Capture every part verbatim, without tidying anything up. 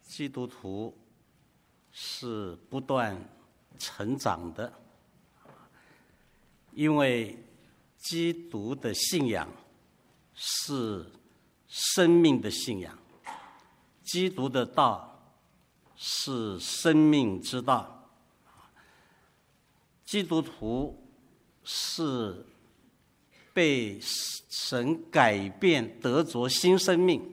基督徒是不断成长的，因为基督的信仰是生命的信仰，基督的道是生命之道，基督徒是被神改变得着新生命。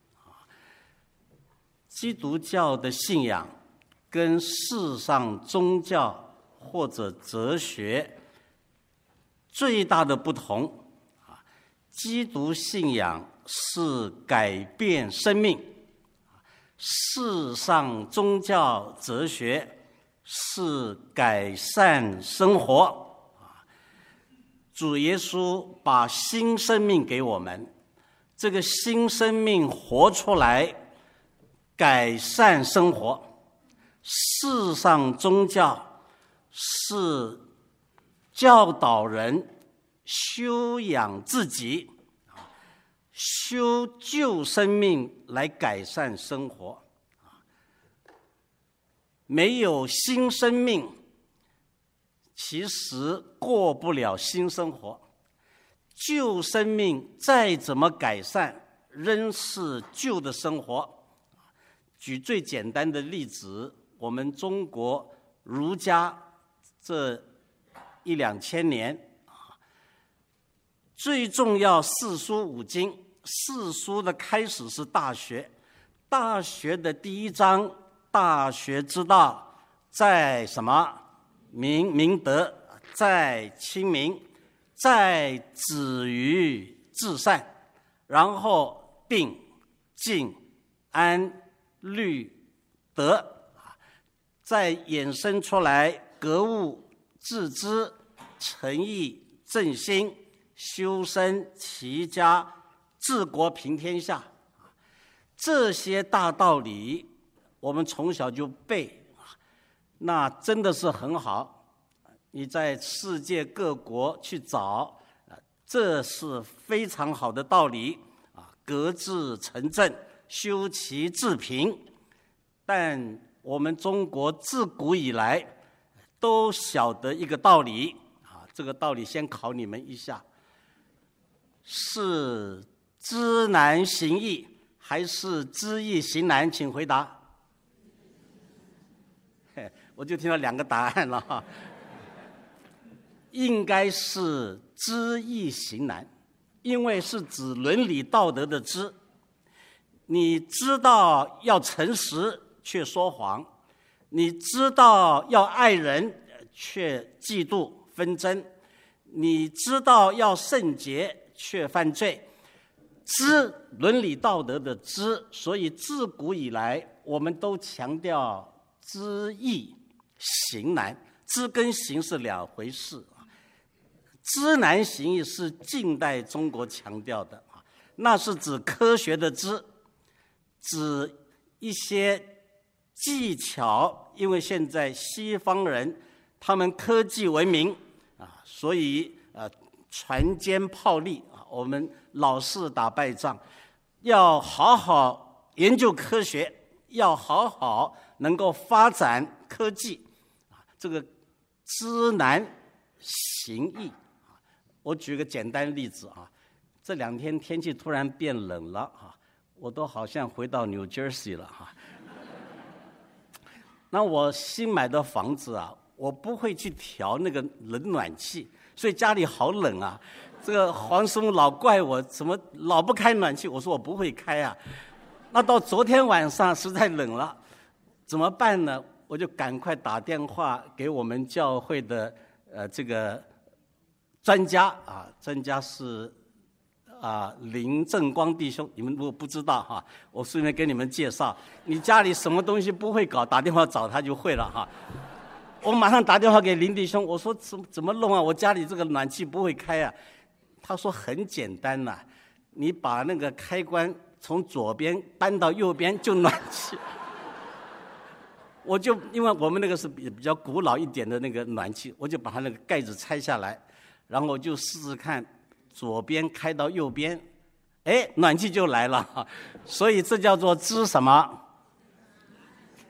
基督教的信仰跟世上宗教或者哲学最大的不同，基督信仰是改变生命，世上宗教哲学是改善生活。主耶稣把新生命给我们，这个新生命活出来，改善生活。世上宗教是教导人修养自己，修旧生命来改善生活。没有新生命，其实过不了新生活。旧生命再怎么改善，仍是旧的生活。举最简单的例子，我们中国儒家这一两千年，最重要四书五经，四书的开始是大学，大学的第一章，大学之道在什么？明明德，在亲民，在止于至善，然后定、静、安、律、德，再衍生出来格物、致知、诚意、正心、修身、齐家、治国平天下。这些大道理我们从小就背，那真的是很好。你在世界各国去找，这是非常好的道理啊，革制成正，修齐治平。但我们中国自古以来都晓得一个道理啊，这个道理先考你们一下，是知难行易还是知易行难？请回答。我就听到两个答案了哈，应该是知易行难，因为是指伦理道德的知。你知道要诚实却说谎，你知道要爱人却嫉妒纷争，你知道要圣洁却犯罪。知伦理道德的知，所以自古以来我们都强调知易行难，知跟行是两回事。知难行易是近代中国强调的，那是指科学的知，指一些技巧。因为现在西方人他们科技文明啊，所以呃船坚炮利啊，我们老是打败仗，要好好研究科学，要好好能够发展科技。这个知难行易，我举个简单例子啊，这两天天气突然变冷了啊，我都好像回到 New Jersey 了哈。那我新买的房子啊，我不会去调那个冷暖气，所以家里好冷啊。这个黄师傅老怪我怎么老不开暖气，我说我不会开啊。那到昨天晚上实在冷了，怎么办呢？我就赶快打电话给我们教会的呃这个专家啊，专家是啊林正光弟兄，你们如果不知道哈，我顺便给你们介绍，你家里什么东西不会搞，打电话找他就会了哈。我马上打电话给林弟兄，我说怎怎么弄啊？我家里这个暖气不会开啊。他说很简单呐、啊，你把那个开关从左边搬到右边就暖气。我就因为我们那个是比比较古老一点的那个暖气，我就把它那个盖子拆下来，然后我就试试看，左边开到右边，哎，暖气就来了。所以这叫做知什么？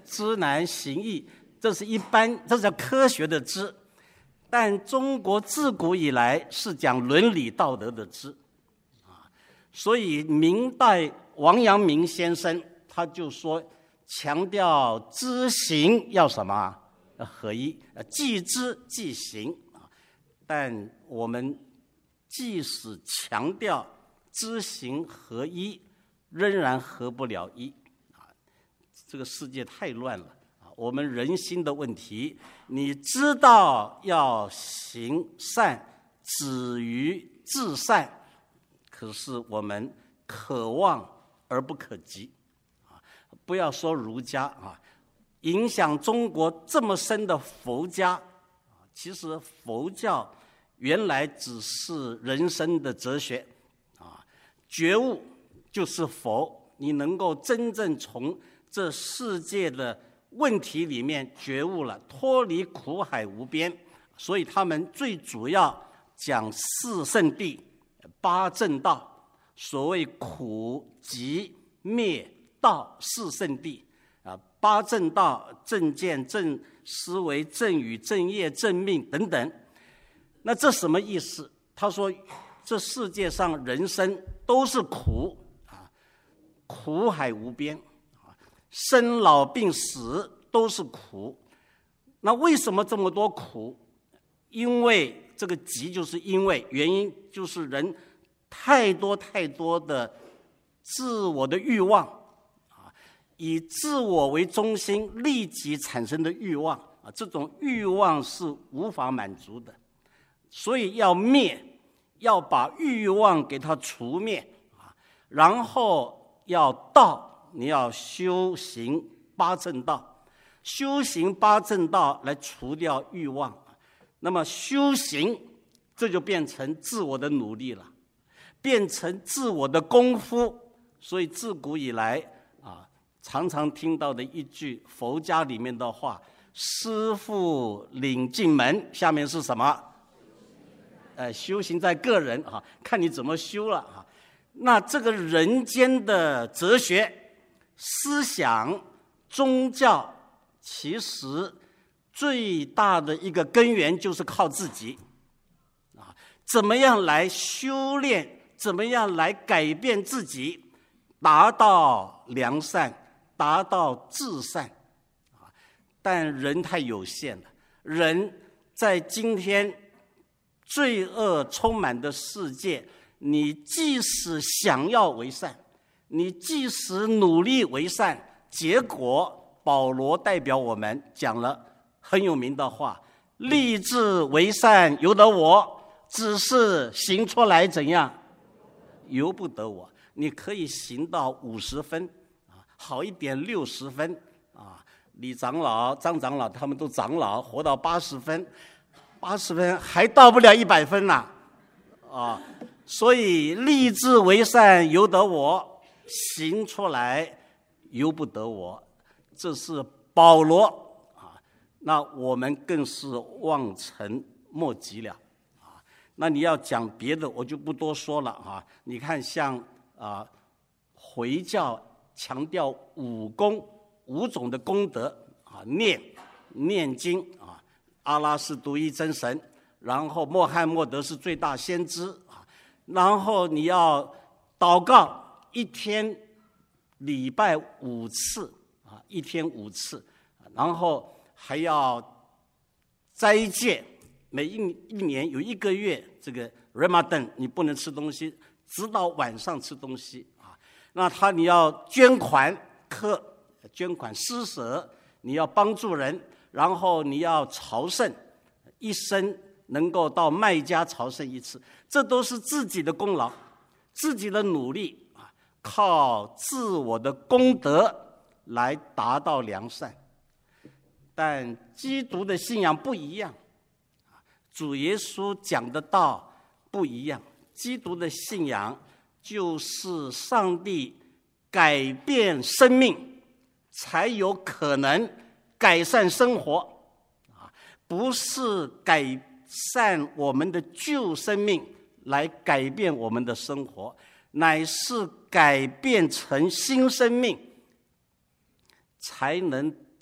知难行易，这是一般，这叫科学的知。但中国自古以来是讲伦理道德的知，啊，所以明代王阳明先生他就说，强调知行要什么？要合一，既知既行啊。但我们即使强调知行合一，仍然合不了一啊！这个世界太乱了啊！我们人心的问题，你知道要行善，止于至善，可是我们可望而不可及啊！不要说儒家啊，影响中国这么深的佛家啊，其实佛教原来只是人生的哲学啊，觉悟就是佛，你能够真正从这世界的问题里面觉悟了，脱离苦海无边。所以他们最主要讲四圣谛、八正道，所谓苦集灭道四圣谛啊，八正道：正见、正思维、正语、正业、正命等等。那这什么意思？他说，这世界上人生都是苦啊，苦海无边啊，生老病死都是苦。那为什么这么多苦？因为这个集就是因为原因，就是人太多太多的自我的欲望啊，以自我为中心立即产生的欲望啊，这种欲望是无法满足的。所以要灭，要把欲望给它除灭啊，然后要道，你要修行八正道，修行八正道来除掉欲望。那么修行，这就变成自我的努力了，变成自我的功夫。所以自古以来啊，常常听到的一句佛家里面的话：师父领进门，下面是什么？呃，修行在个人啊，看你怎么修了啊。那这个人间的哲学、思想、宗教，其实最大的一个根源就是靠自己啊。怎么样来修炼？怎么样来改变自己，达到良善，达到至善啊？但人太有限了，人在今天罪恶充满的世界，你即使想要为善，你即使努力为善，结果保罗代表我们讲了很有名的话：立志为善由得我，只是行出来怎样，由不得我。你可以行到五十分啊，好一点六十分啊。李长老、张长老他们都长老，活到八十分。八十分还到不了一百分呐，啊！所以立志为善由得我，行出来由不得我，这是保罗啊。那我们更是望尘莫及了啊。那你要讲别的，我就不多说了啊。你看像啊回教强调五功，五种的功德啊，念念经啊。阿拉是独一真神，然后穆罕默德是最大先知啊，然后你要祷告，一天礼拜五次啊，一天五次，然后还要斋戒，每一一年有一个月这个 Ramadan 你不能吃东西，直到晚上吃东西啊。那他你要捐款课，捐款施舍，你要帮助人。然后你要朝圣，一生能够到麦加朝圣一次，这都是自己的功劳，自己的努力啊，靠自我的功德来达到良善。但基督的信仰不一样，主耶稣讲的道不一样。基督的信仰就是上帝改变生命，才有可能改善生活啊，不是改善我们的旧生命来改变我们的生活，乃是改变成新生命，才能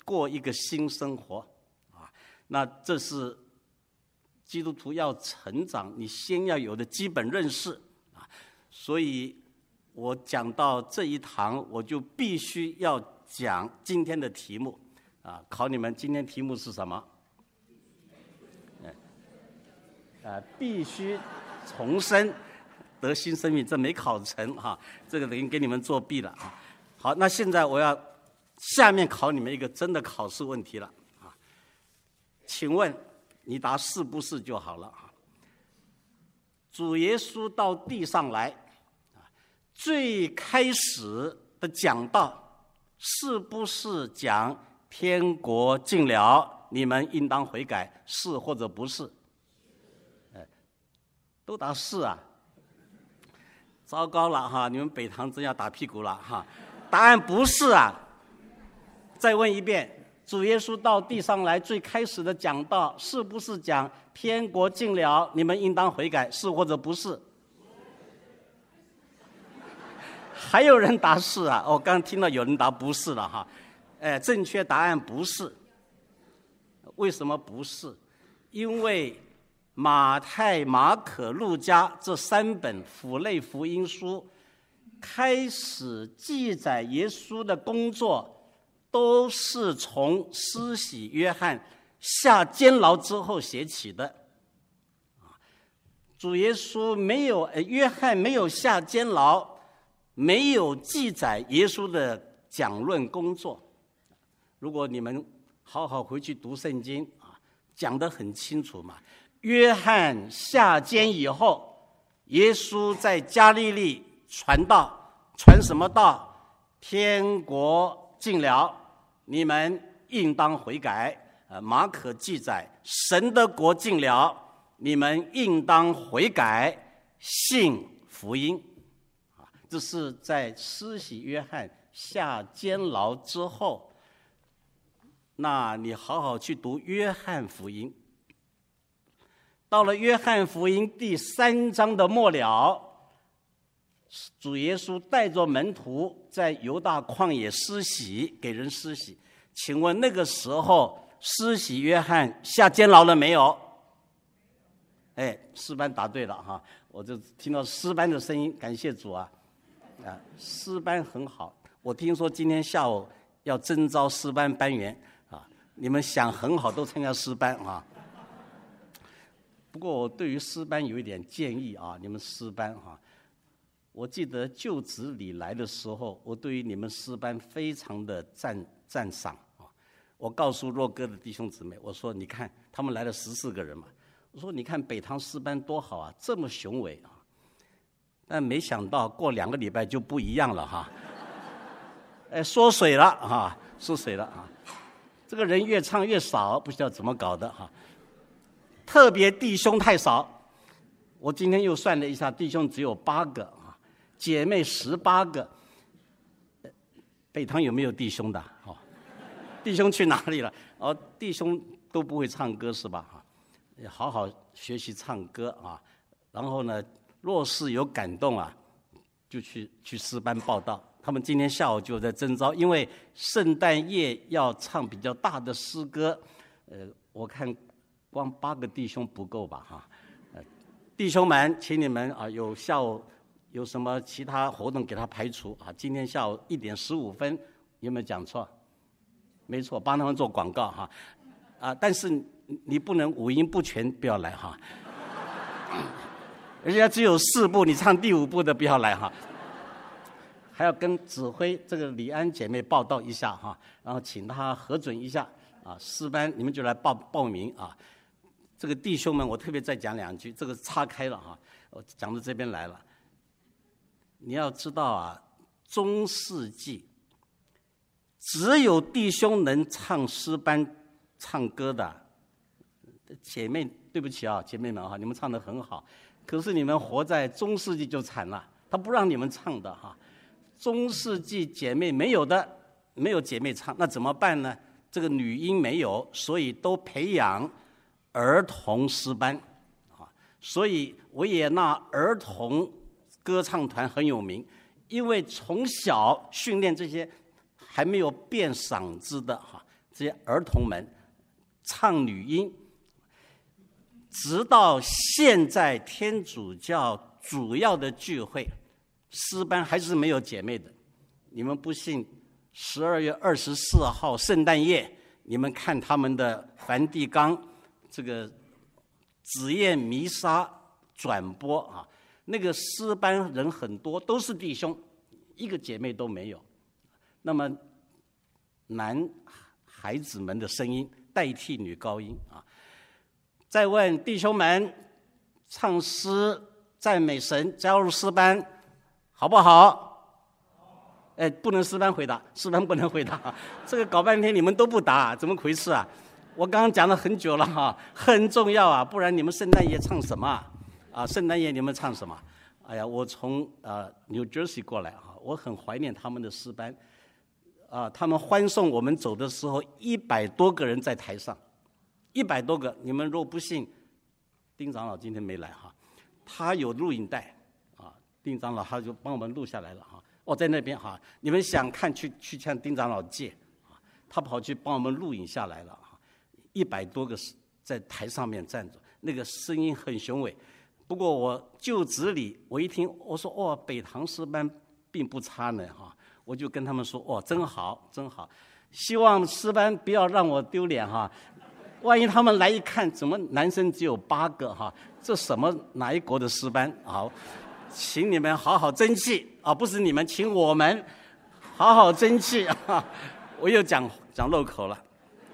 过一个新生活啊。那这是基督徒要成长，你先要有的基本认识啊。所以我讲到这一堂，我就必须要讲今天的题目啊。考你们，今天题目是什么？呃，必须重生得新生命，这没考成哈，这个等于给你们作弊了啊。好，那现在我要下面考你们一个真的考试问题了啊，请问你答是不是就好了啊？主耶稣到地上来，最开始的讲道是不是讲天国近了，你们应当悔改，是或者不是？都答是啊，糟糕了哈！你们北堂真要打屁股了哈！答案不是啊。再问一遍，主耶稣到地上来最开始的讲道是不是讲天国近了，你们应当悔改，是或者不是？还有人答是啊！我、哦、刚听到有人答不是了哈。哎，正确答案不是。为什么不是？因为马太、马可、路加这三本辅类福音书开始记载耶稣的工作，都是从施洗约翰下监牢之后写起的。主耶稣没有，约翰没有下监牢，没有记载耶稣的讲论工作。如果你们好好回去读圣经啊，讲得很清楚嘛。约翰下监以后，耶稣在加利利传道，传什么道？天国近了，你们应当悔改。呃，马可记载，神的国近了，你们应当悔改，信福音。啊，这是在施洗约翰下监牢之后，那你好好去读约翰福音。到了约翰福音第三章的末了，主耶稣带着门徒在犹大旷野施洗，给人施洗。请问那个时候施洗约翰下监牢了没有？哎，诗班答对了哈，我就听到诗班的声音，感谢主啊！啊，诗班很好。我听说今天下午要征召诗班班员啊，你们想很好，都参加诗班啊。不过我对于诗班有一点建议啊，你们诗班哈，我记得就职礼来的时候，我对于你们诗班非常的赞赞赏啊。我告诉若哥的弟兄姊妹，我说你看他们来了十四个人嘛，我说你看北堂诗班多好啊，这么雄伟啊。但没想到过两个礼拜就不一样了哈，哎，缩水了哈，缩水了啊。这个人越唱越少，不知道怎么搞的哈。特别弟兄太少，我今天又算了一下，弟兄只有八个啊，姐妹十八个。北堂有没有弟兄的？哦，弟兄去哪里了？哦，弟兄都不会唱歌是吧？哈，好好学习唱歌啊。然后呢，若是有感动啊，就去去诗班报道。他们今天下午就在征召，因为圣诞夜要唱比较大的诗歌，呃，我看。光八个弟兄不够吧？哈，呃，弟兄们，请你们啊，有下午有什么其他活动给他排除啊？今天下午一点十五分，有没有讲错？没错，帮他们做广告哈。啊，但是你不能五音不全，不要来哈。人家只有四部，你唱第五部的不要来哈。还要跟指挥这个李安姐妹报道一下哈，然后请她核准一下啊。诗班你们就来报报名啊。这个弟兄们，我特别再讲两句，这个岔开了哈，我讲到这边来了。你要知道啊，中世纪只有弟兄能唱诗班唱歌的，姐妹对不起啊，姐妹们哈，你们唱得很好，可是你们活在中世纪就惨了，他不让你们唱的哈。中世纪姐妹没有的，没有姐妹唱，那怎么办呢？这个女音没有，所以都培养儿童诗班啊，所以维也纳儿童歌唱团很有名，因为从小训练这些还没有变嗓子的哈， 这些儿童们唱女音，直到现在天主教主要的聚会，诗班还是没有姐妹的。你们不信，十二月二十四号圣诞夜，你们看他们的梵蒂冈这个紫焰弥撒转播啊，那个诗班人很多，都是弟兄，一个姐妹都没有。那么男孩子们的声音代替女高音啊。再问弟兄们，唱诗赞美神，加入诗班好不好？哎，不能诗班回答，诗班不能回答，这个搞半天你们都不答，怎么回事啊？我刚刚讲了很久了哈，很重要啊，不然你们圣诞夜唱什么啊？啊，圣诞夜你们唱什么？哎呀，我从呃 New Jersey 过来哈，我很怀念他们的诗班，啊，他们欢送我们走的时候，一百多个人在台上，一百多个，你们若不信，丁长老今天没来哈，他有录影带啊，丁长老他就帮我们录下来了哈。哦，在那边哈，你们想看去去向丁长老借啊，他跑去帮我们录影下来了啊，一百多个在台上面站着，那个声音很雄伟。不过我就职里，我一听我说哦，北堂诗班并不差呢哈，我就跟他们说哦，真好真好，希望诗班不要让我丢脸哈，万一他们来一看，怎么男生只有八个哈，这什么哪一国的诗班？好。请你们好好争气啊！不是你们，请我们好好争气啊！我又讲讲漏口了。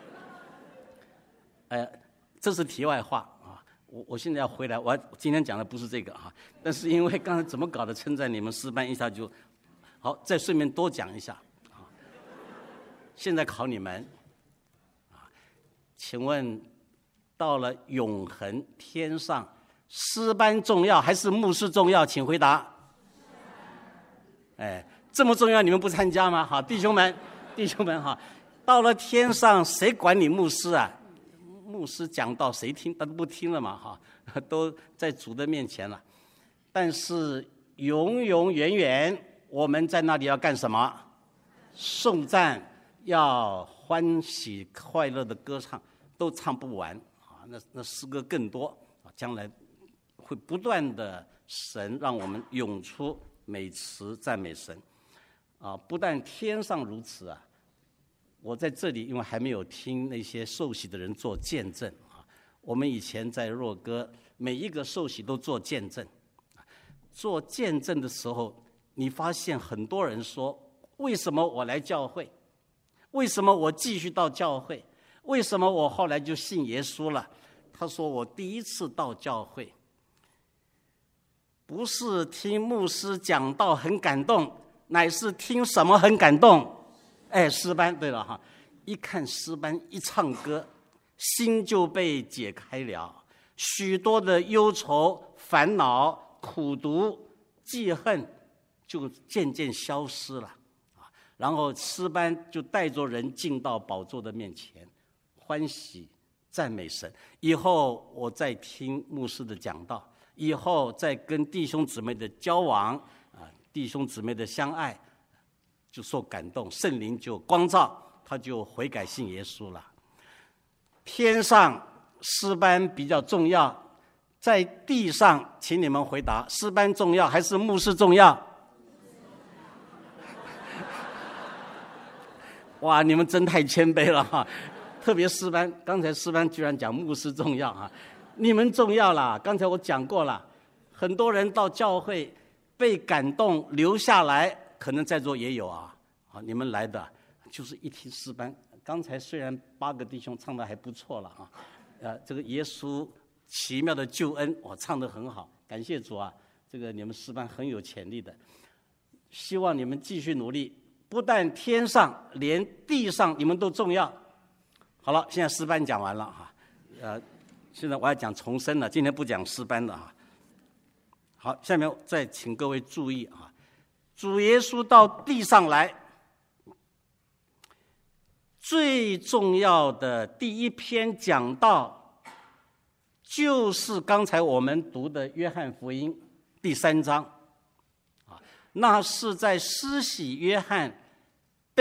呃，这是题外话啊。我我现在要回来，我今天讲的不是这个啊，但是因为刚才怎么搞的，称赞你们诗班一下就好，再顺便多讲一下啊。现在考你们啊，请问到了永恒天上，诗班重要还是牧师重要？请回答。哎，这么重要，你们不参加吗？好，弟兄们，弟兄们哈，到了天上，谁管你牧师啊？牧师讲道谁听？他都不听了嘛，哈，都在主的面前了。但是永永远远，我们在那里要干什么？颂赞，要欢喜快乐的歌唱，都唱不完啊！那那诗歌更多啊，将来。会不断的神让我们涌出美词赞美神啊！不但天上如此啊，我在这里因为还没有听那些受洗的人做见证啊。我们以前在若歌，每一个受洗都做见证。做见证的时候，你发现很多人说：为什么我来教会？为什么我继续到教会？为什么我后来就信耶稣了？他说：我第一次到教会。不是听牧师讲道很感动，乃是听什么很感动？哎，诗班。对了哈，一看诗班一唱歌，心就被解开了，许多的忧愁、烦恼、苦毒、记恨就渐渐消失了啊。然后诗班就带着人进到宝座的面前，欢喜赞美神。以后我再听牧师的讲道。以后再跟弟兄姊妹的交往啊，弟兄姊妹的相爱，就受感动，圣灵就光照，他就悔改信耶稣了。天上诗班比较重要，在地上，请你们回答：诗班重要还是牧师重要？哇，你们真太谦卑了哈！特别诗班，刚才诗班居然讲牧师重要啊！你们重要啦！刚才我讲过了，很多人到教会被感动留下来，可能在座也有啊。啊，你们来的就是一听诗班。刚才虽然八个弟兄唱的还不错了啊，呃，这个耶稣奇妙的救恩，我唱得很好，感谢主啊！这个你们诗班很有潜力的，希望你们继续努力，不但天上，连地上你们都重要。好了，现在诗班讲完了哈，呃。现在我要讲重生了，今天不讲诗班了啊。好，下面再请各位注意啊，主耶稣到地上来，最重要的第一篇讲道，就是刚才我们读的约翰福音第三章啊，那是在施洗约翰被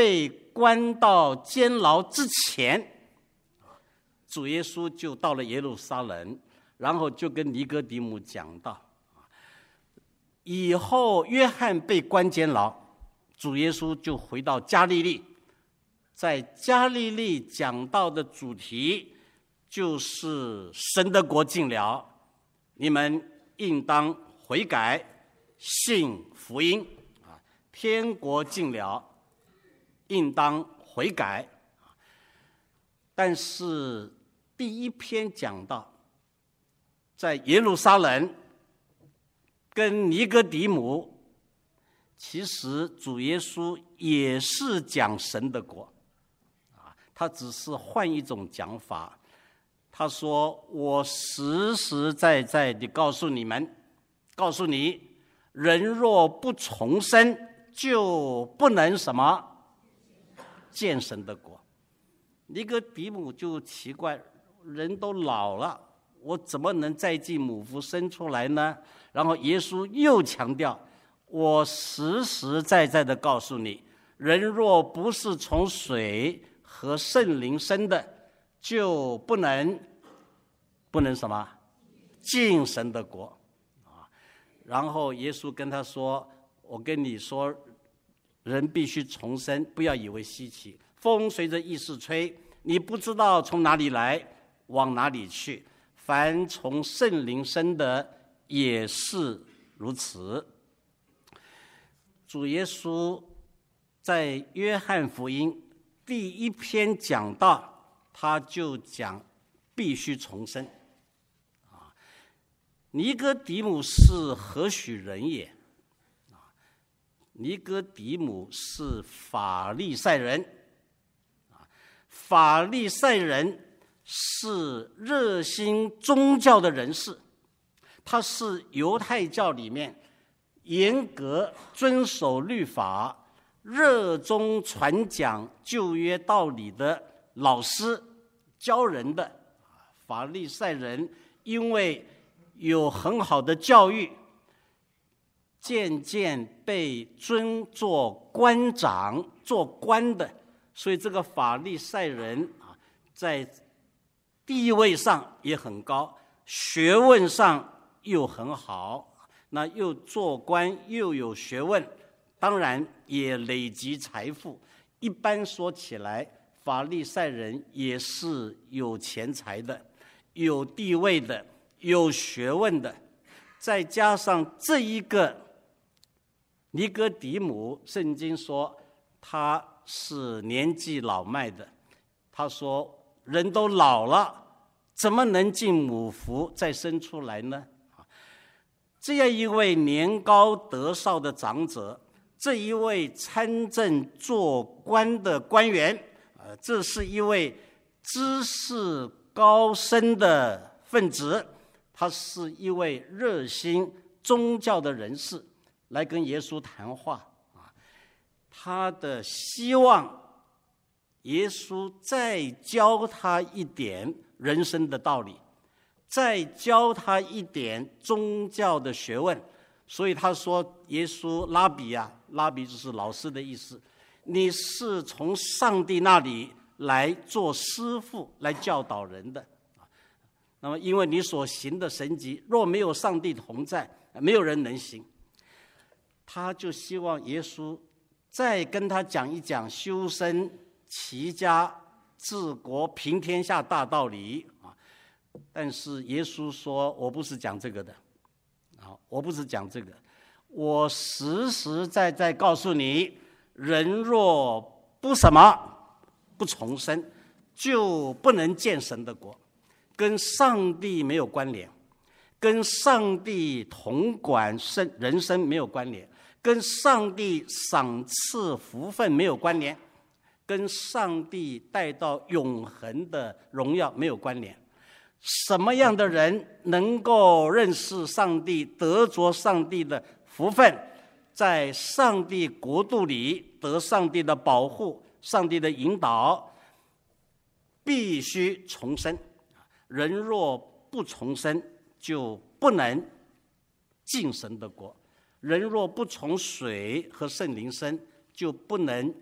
关到监牢之前，主耶稣就到了耶路撒冷，然后就跟尼哥底母讲到，以后约翰被关监牢，主耶稣就回到加利利，在加利利讲到的主题就是神的国近了，你们应当悔改，信福音啊！天国近了，应当悔改。但是第一篇讲到，在耶路撒冷跟尼哥底母，其实主耶稣也是讲神的国啊，他只是换一种讲法。他说：“我实实在在地告诉你们，告诉你，人若不重生，就不能什么见神的国。”尼哥底母就奇怪，人都老了，我怎么能再进母腹生出来呢？然后耶稣又强调：“我实实在在地告诉你，人若不是从水和圣灵生的，就不能不能什么进神的国啊！”然后耶稣跟他说：“我跟你说，人必须重生，不要以为稀奇。风随着意势吹，你不知道从哪里来，往哪里去。凡从圣灵生的，也是如此。”主耶稣在约翰福音第一篇讲到，他就讲必须重生啊。尼哥底母是何许人也？啊，尼哥底母是法利赛人啊，法利赛人是热心宗教的人士，他是犹太教里面严格遵守律法、热衷传讲旧约道理的老师，教人的。法利赛人因为有很好的教育，渐渐被尊做官长、做官的，所以这个法利赛人啊，在地位上也很高，学问上又很好。那又做官又有学问，当然也累积财富。一般说起来，法利赛人也是有钱财的，有地位的，有学问的。再加上这一个尼哥底母，圣经说他是年纪老迈的。他说人都老了，怎么能进母腹再生出来呢？这样一位年高德少的长者，这一位参政做官的官员，呃，这是一位知识高深的分子，他是一位热心宗教的人士，来跟耶稣谈话啊。他的希望耶稣再教他一点人生的道理，再教他一点宗教的学问。所以他说耶稣拉比啊，拉比就是老师的意思，你是从上帝那里来做师傅，来教导人的。那么因为你所行的神迹，若没有上帝同在，没有人能行。他就希望耶稣再跟他讲一讲修身齐家治国平天下大道理。但是耶稣说，我不是讲这个的啊，我不是讲这个，我实实在在告诉你，人若不什么不重生，就不能见神的国，跟上帝没有关联，跟上帝统管生人生没有关联，跟上帝赏赐福分没有关联，跟上帝带到永恒的荣耀没有关联。什么样的人能够认识上帝，得着上帝的福分，在上帝国度里得上帝的保护、上帝的引导？必须重生。人若不重生，就不能进神的国。人若不从水和圣灵生，就不能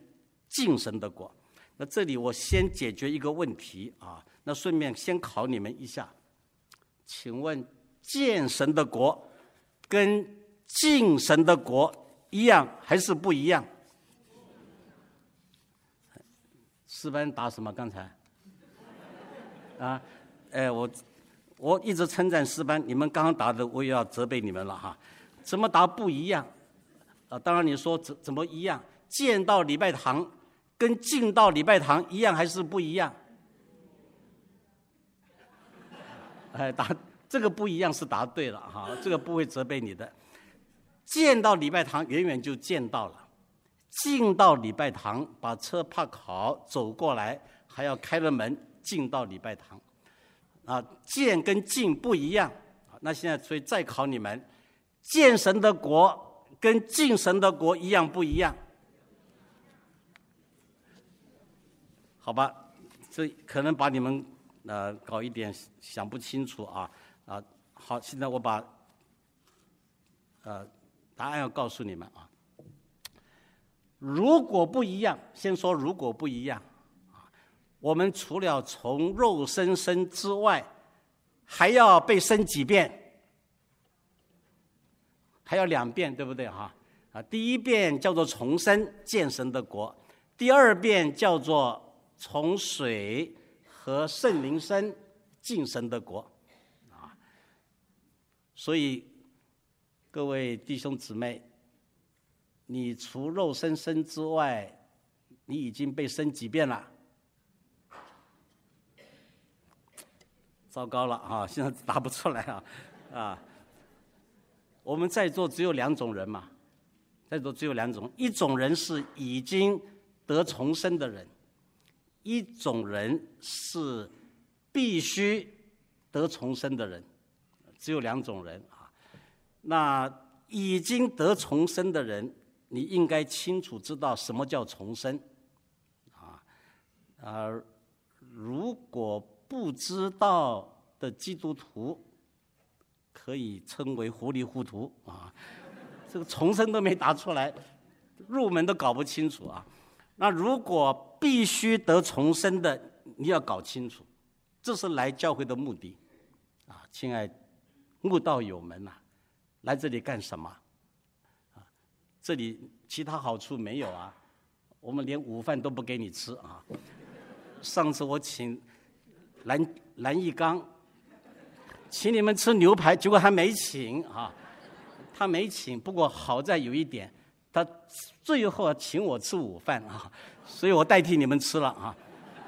敬神的国。那这里我先解决一个问题啊，那顺便先考你们一下，请问见神的国跟敬神的国一样还是不一样？诗班答什么？刚才啊，哎，我我一直称赞诗班，你们刚刚答的我也要责备你们了哈。怎么答不一样？啊，当然你说怎怎么一样？见到礼拜堂跟进到礼拜堂一样还是不一样？哎，答这个不一样是答对了哈，这个不会责备你的。见到礼拜堂远远就见到了，进到礼拜堂把车泊好走过来，还要开了门进到礼拜堂。啊，见跟进不一样。那现在所以再考你们，见神的国跟敬神的国一样不一样？好吧，这可能把你们呃搞一点想不清楚啊啊！好，现在我把呃答案要告诉你们啊。如果不一样，先说如果不一样啊，我们除了从肉身生之外，还要被生几遍？还要两遍，对不对哈？啊，第一遍叫做重生，见神的国；第二遍叫做从水和圣灵生，敬神的国。啊，所以各位弟兄姊妹，你除肉身生之外，你已经被生几遍了？糟糕了啊！现在答不出来啊！啊，我们在座只有两种人嘛，在座只有两种，一种人是已经得重生的人，一种人是必须得重生的人，只有两种人啊。那已经得重生的人，你应该清楚知道什么叫重生啊。呃，如果不知道的基督徒，可以称为糊里糊涂啊。这个重生都没答出来，入门都搞不清楚啊。那如果必须得重生的，你要搞清楚，这是来教会的目的啊，亲爱慕道友们啊，来这里干什么？啊，这里其他好处没有啊，我们连午饭都不给你吃啊。上次我请蓝蓝义刚请你们吃牛排，结果他没请啊，他没请。不过好在有一点，他最后请我吃午饭啊，所以我代替你们吃了啊。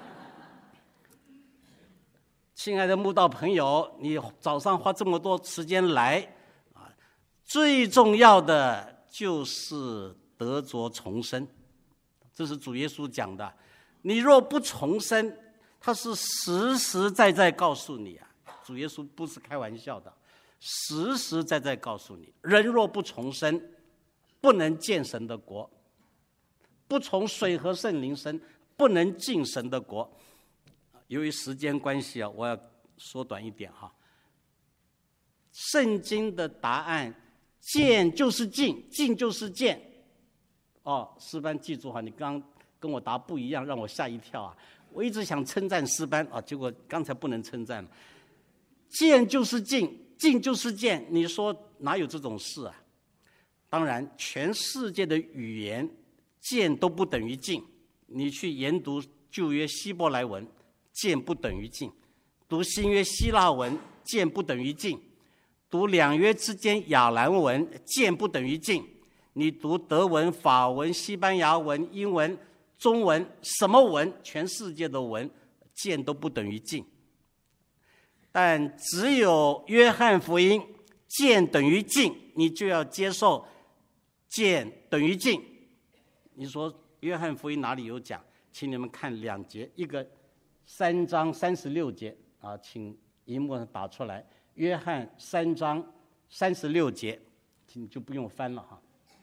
亲爱的慕道朋友，你早上花这么多时间来啊，最重要的就是得着重生，这是主耶稣讲的。你若不重生，他是实实在在告诉你啊，主耶稣不是开玩笑的，实实在在告诉你，人若不重生，不能见神的国，不从水和圣灵生，不能进神的国。由于时间关系啊，我要缩短一点哈。圣经的答案，见就是进，进就是见。哦，诗班记住哈，你刚跟我答不一样，让我吓一跳啊！我一直想称赞诗班啊，结果刚才不能称赞了。见就是进，进就是见，你说哪有这种事啊？当然，全世界的语言见都不等于进。你去研读旧约希伯来文，见不等于进；读新约希腊文，见不等于进；读两约之间亚兰文，见不等于进。你读德文、法文、西班牙文、英文、中文，什么文，全世界的文，见都不等于进。但只有约翰福音见等于进，你就要接受见等于进。你说约翰福音哪里有讲？请你们看两节，一个三章三十六节啊，请荧幕上打出来。约翰三章三十六节，请就不用翻了哈。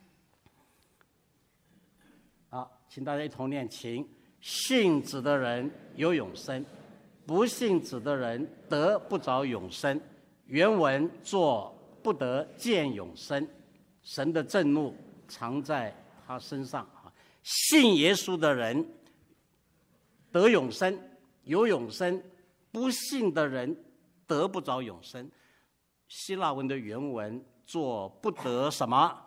好，请大家一同念，请信子的人有永生，不信子的人得不着永生。原文作不得见永生，神的震怒藏在他身上啊。 信耶稣的人得永生，有永生；不信的人得不着永生。希腊文的原文做不得什么？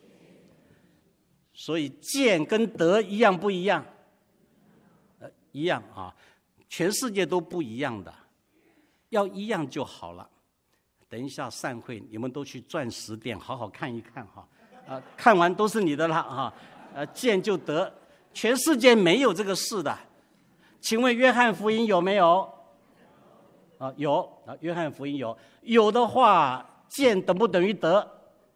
所以见跟得一样不一样？呃，一样啊，全世界都不一样的，要一样就好了。等一下散会，你们都去钻石店好好看一看哈，啊，看完都是你的了哈，呃，见就得，全世界没有这个事的。请问约翰福音有没有？啊，有啊，约翰福音有，有的话，见等不等于得？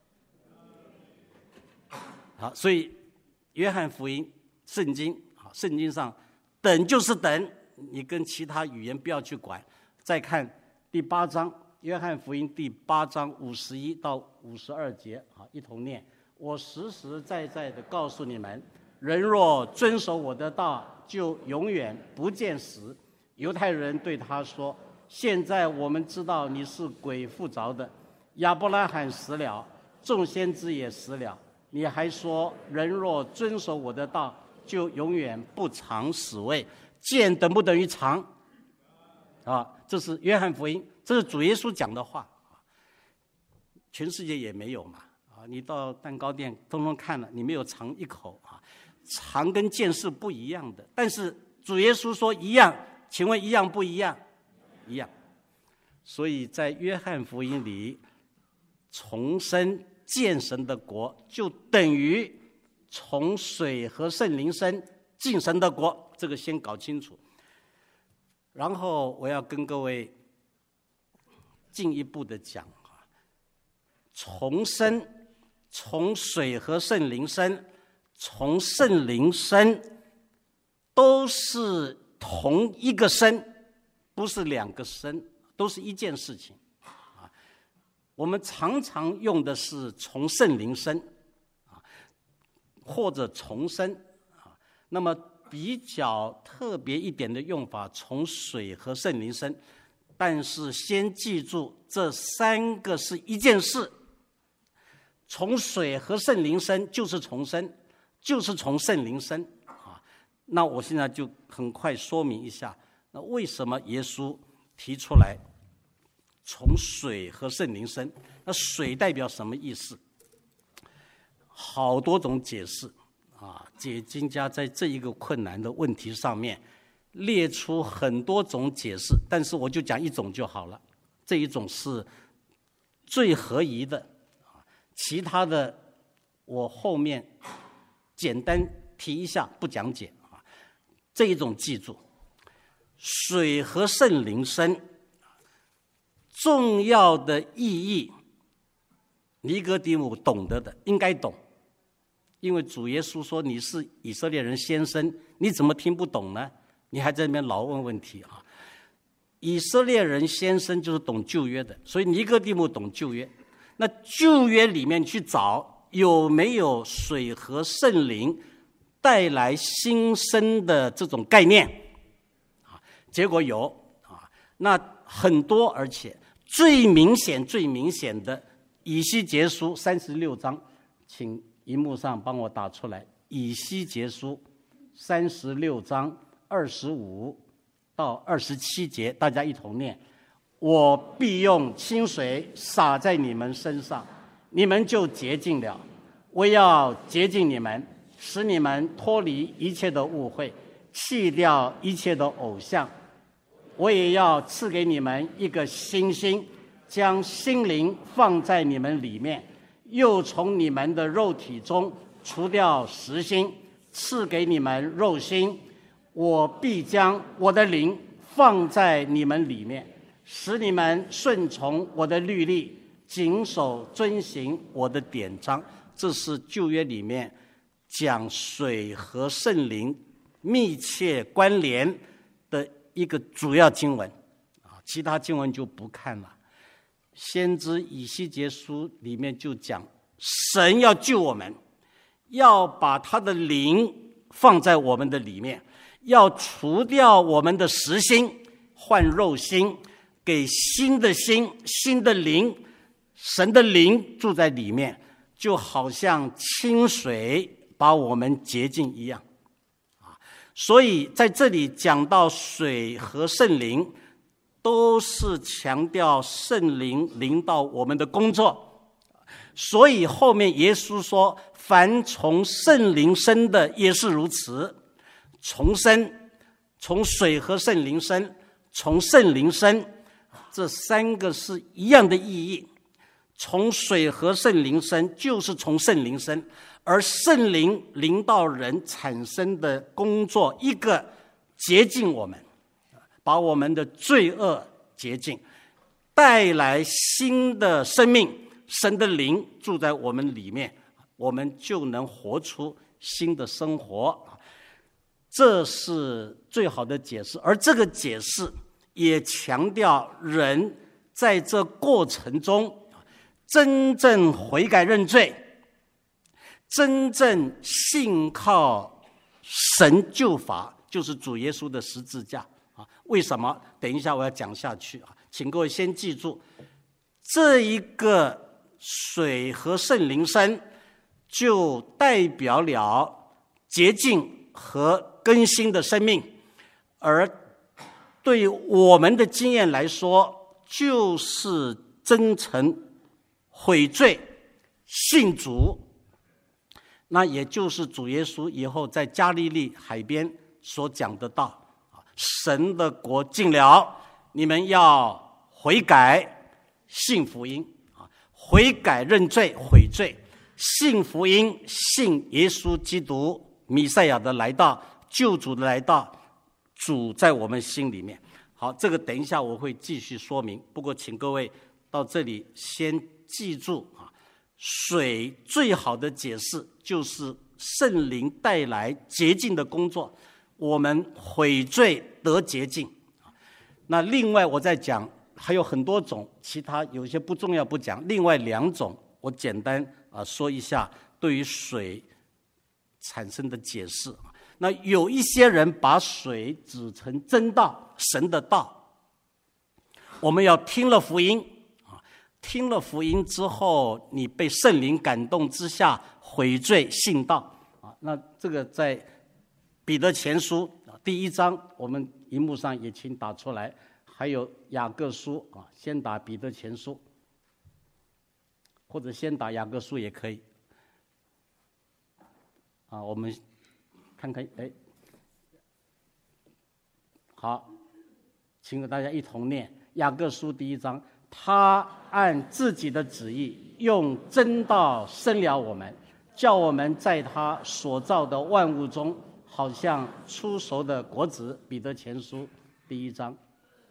好，所以约翰福音圣经啊，圣经上等就是等，你跟其他语言不要去管。再看第八章，约翰福音第八章五十一到五十二节啊，一同念。我实实在在的告诉你们，人若遵守我的道，就永远不见死。犹太人对他说：现在我们知道你是鬼附着的，亚伯拉罕死了，众先知也死了，你还说人若遵守我的道，就永远不尝死味。见等不等于尝？啊，这是约翰福音，这是主耶稣讲的话。全世界也没有嘛。啊，你到蛋糕店通通看了，你没有尝一口啊。尝跟见是不一样的，但是主耶稣说一样，请问一样不一样？一样。所以在约翰福音里，重生见神的国，就等于从水和圣灵生进神的国，这个先搞清楚。然后我要跟各位进一步的讲，重生从水和圣灵生，从圣灵生，都是同一个生，不是两个生，都是一件事情。啊，我们常常用的是从圣灵生，啊，或者重生，啊，那么比较特别一点的用法，从水和圣灵生。但是先记住，这三个是一件事。从水和圣灵生就是重生，就是从圣灵生啊。那我现在就很快说明一下，那为什么耶稣提出来从水和圣灵生？那水代表什么意思？好多种解释啊。解经家在这一个困难的问题上面列出很多种解释，但是我就讲一种就好了。这一种是最合宜的，其他的我后面简单提一下，不讲解啊。这一种记住，水和圣灵生重要的意义，尼哥底母懂得的，应该懂，因为主耶稣说你是以色列人先生，你怎么听不懂呢？你还在那边老问问题啊！以色列人先生就是懂旧约的，所以尼哥底母懂旧约。那旧约里面去找有没有水和圣灵带来新生的这种概念啊？结果有啊，那很多，而且最明显、最明显的以西结书三十六章，请荧幕上帮我打出来。以西结书三十六章二十五到二十七节，大家一同念。我必用清水洒在你们身上，你们就洁净了。我要洁净你们，使你们脱离一切的误会，弃掉一切的偶像。我也要赐给你们一个新心，将心灵放在你们里面，又从你们的肉体中除掉实心，赐给你们肉心。我必将我的灵放在你们里面，使你们顺从我的律例，谨守遵行我的典章。这是旧约里面讲水和圣灵密切关联的一个主要经文啊，其他经文就不看了。先知以西结书里面就讲，神要救我们，要把他的灵放在我们的里面，要除掉我们的实心，换肉心，给新的心、新的灵，神的灵住在里面，就好像清水把我们洁净一样。所以在这里讲到水和圣灵，都是强调圣灵临到我们的工作。所以后面耶稣说，凡从圣灵生的也是如此。重生，从水和圣灵生，从圣灵生，这三个是一样的意义。从水和圣灵生，就是从圣灵生。而圣灵临到人产生的工作，一个洁净我们，把我们的罪恶洁净，带来新的生命，神的灵住在我们里面，我们就能活出新的生活。这是最好的解释。而这个解释也强调人在这过程中真正悔改认罪，真正信靠神救法，就是主耶稣的十字架。为什么？等一下我要讲下去。请各位先记住，这一个水和圣灵生就代表了洁净和更新的生命，而对我们的经验来说，就是真诚悔罪信主。那也就是主耶稣以后在加利利海边所讲的道，神的国近了，你们要悔改信福音。悔改认罪悔罪，信福音，信耶稣基督弥赛亚的来到，救主的来到，主在我们心里面。好，这个等一下我会继续说明，不过请各位到这里先记住啊，水最好的解释就是圣灵带来洁净的工作，我们悔罪得洁净。那另外我再讲还有很多种，其他有些不重要不讲，另外两种我简单啊说一下对于水产生的解释。那有一些人把水指成真道，神的道，我们要听了福音啊，听了福音之后，你被圣灵感动之下悔罪信道啊。那这个在彼得前书第一章，我们荧幕上也请打出来，还有雅各书啊，先打彼得前书，或者先打雅各书也可以啊。我们看看，哎，好，请大家一同念雅各书第一章。他按自己的旨意，用真道生了我们，叫我们在他所造的万物中，好像初熟的果子。彼得前书第一章，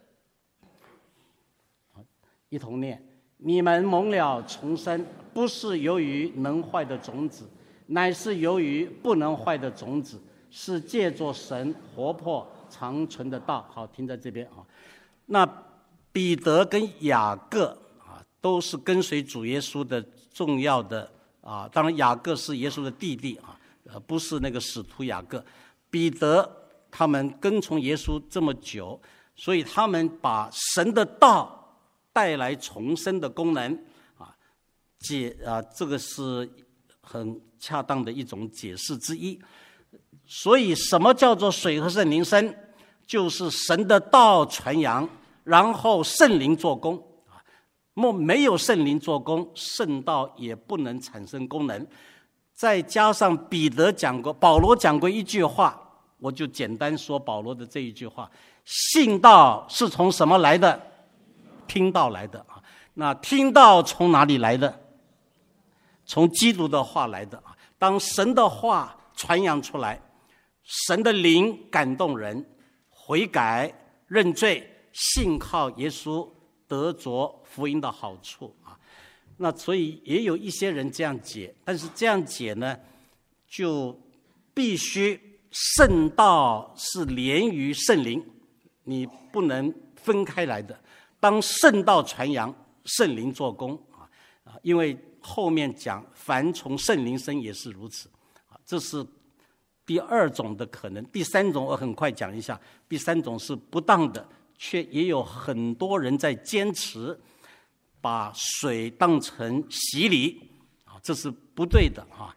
一同念：你们蒙了重生，不是由于能坏的种子，乃是由于不能坏的种子，是借着神活泼长存的道。好，停在这边啊。那彼得跟雅各啊，都是跟随主耶稣的重要的啊。当然，雅各是耶稣的弟弟啊，呃，不是那个使徒雅各。彼得他们跟从耶稣这么久，所以他们把神的道带来重生的功能啊，解啊，这个是很恰当的一种解释之一。所以什么叫做水和圣灵生？就是神的道传扬，然后圣灵做工啊。莫没有圣灵做工，圣道也不能产生功能。再加上彼得讲过，保罗讲过一句话，我就简单说保罗的这一句话：信道是从什么来的？听道来的啊。那听道从哪里来的？从基督的话来的啊。当神的话传扬出来，神的灵感动人，悔改认罪，信靠耶稣，得着福音的好处啊。那所以也有一些人这样解，但是这样解呢，就必须圣道是连于圣灵，你不能分开来的。当圣道传扬，圣灵做工啊啊，因为后面讲凡从圣灵生也是如此啊，这是第二种的可能。第三种我很快讲一下，第三种是不当的，却也有很多人在坚持把水当成洗礼啊，这是不对的啊。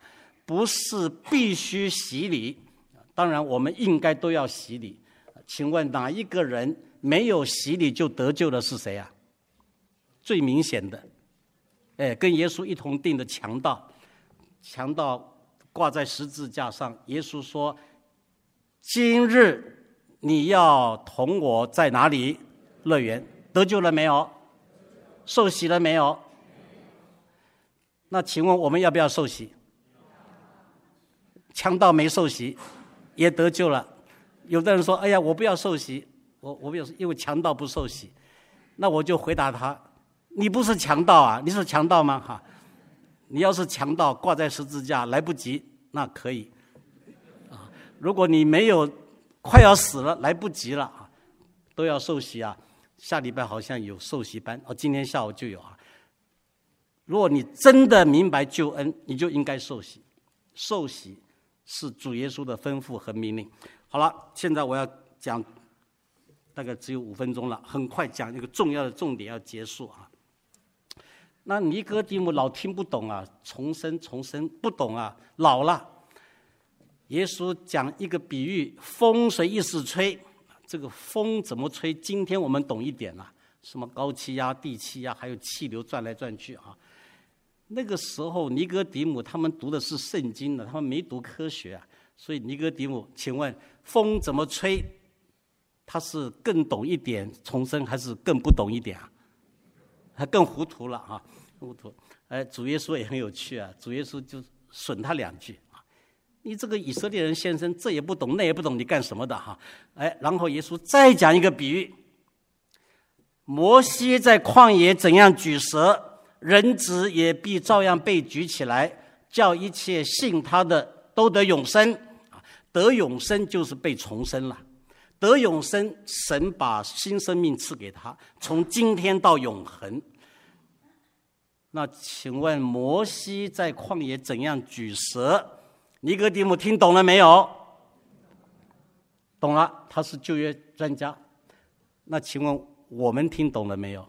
不是必须洗礼，当然我们应该都要洗礼。请问哪一个人没有洗礼就得救的是谁啊？最明显的，哎，跟耶稣一同定的强盗，强盗挂在十字架上，耶稣说：“今日你要同我在哪里？乐园。”得救了没有？受洗了没有？那请问我们要不要受洗？强盗没受洗，也得救了。有的人说：“哎呀，我不要受洗，我我不要，因为强盗不受洗。”那我就回答他：“你不是强盗啊？你是强盗吗？哈，你要是强盗，挂在十字架来不及，那可以啊。如果你没有快要死了，来不及了啊，都要受洗啊。下礼拜好像有受洗班哦，今天下午就有啊。如果你真的明白救恩，你就应该受洗。受洗是主耶稣的吩咐和命令。好了，现在我要讲，大概只有五分钟了，很快讲一个重要的重点要结束啊。那尼哥底母老听不懂啊，重生重生不懂啊，老了。耶稣讲一个比喻，风随意势吹，这个风怎么吹？今天我们懂一点了，什么高气压、低气压，还有气流转来转去啊。那个时候尼哥底母他们读的是圣经的，他们没读科学啊，所以尼哥底母，请问风怎么吹？他是更懂一点重生，还是更不懂一点啊？他更糊涂了啊，糊涂。哎，主耶稣也很有趣啊，主耶稣就损他两句啊，你这个以色列人先生，这也不懂那也不懂，你干什么的哈？哎，然后耶稣再讲一个比喻，摩西在旷野怎样举蛇，人子也必照样被举起来，叫一切信他的都得永生。得永生就是被重生了，得永生，神把新生命赐给他，从今天到永恒。那请问摩西在旷野怎样举蛇？尼哥底母听懂了没有？懂了，他是旧约专家。那请问我们听懂了没有？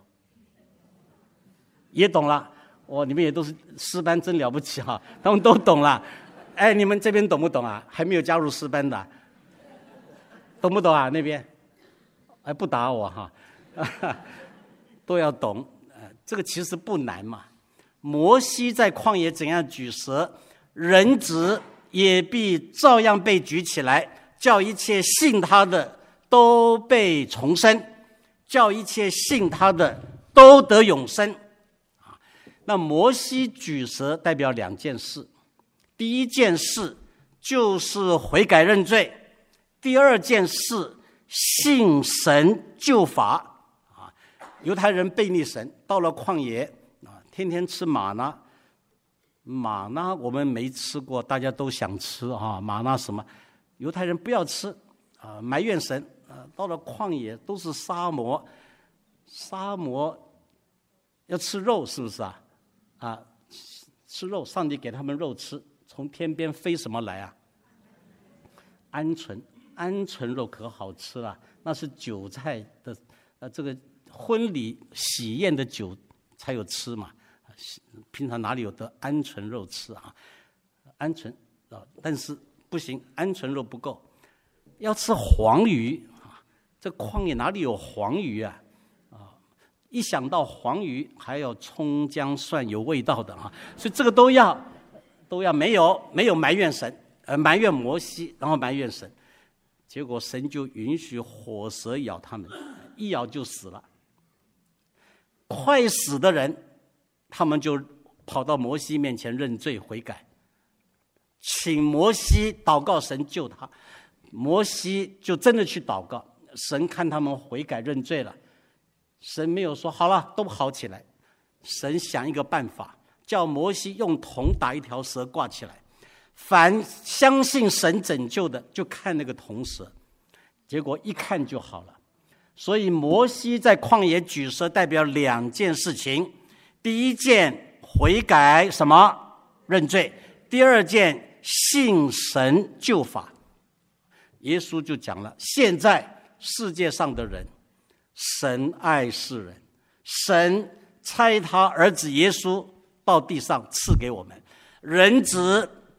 也懂了。哦，你们也都是诗班，真了不起哈，他们都懂了。哎，你们这边懂不懂啊？还没有加入诗班的，懂不懂啊？那边，哎，不打我哈，都要懂。这个其实不难嘛。摩西在旷野怎样举蛇，人子也必照样被举起来，叫一切信他的都被重生，叫一切信他的都得永生。那摩西举蛇代表两件事，第一件事就是悔改认罪，第二件事信神救法。啊，犹太人背逆神，到了旷野啊，天天吃玛纳。玛纳我们没吃过，大家都想吃啊。玛纳什么？犹太人不要吃啊，埋怨神啊。到了旷野都是沙漠，沙漠要吃肉，是不是啊？啊，吃肉，上帝给他们肉吃，从天边飞什么来啊？鹌鹑，鹌鹑肉可好吃了，那是韭菜的，呃，这个婚礼喜宴的酒才有吃嘛，平常哪里有得鹌鹑肉吃啊？鹌鹑啊，但是不行，鹌鹑肉不够，要吃黄鱼啊，这旷野哪里有黄鱼啊？一想到黄鱼，还有葱姜蒜有味道的啊，所以这个都要，都要没有没有埋怨神，呃埋怨摩西，然后埋怨神，结果神就允许火蛇咬他们，一咬就死了。快死的人，他们就跑到摩西面前认罪悔改，请摩西祷告神救他，摩西就真的去祷告，神看他们悔改认罪了。神没有说好了都好起来，神想一个办法，叫摩西用铜打一条蛇挂起来，凡相信神拯救的就看那个铜蛇，结果一看就好了。所以摩西在旷野举蛇代表两件事情，第一件悔改什么认罪，第二件信神救法。耶稣就讲了，现在世界上的人，神爱世人，神差他儿子耶稣到地上赐给我们，人子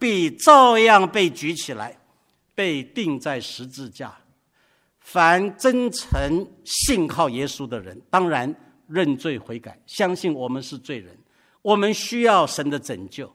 必照样被举起来，被钉在十字架。凡真诚信靠耶稣的人，当然认罪悔改，相信我们是罪人，我们需要神的拯救，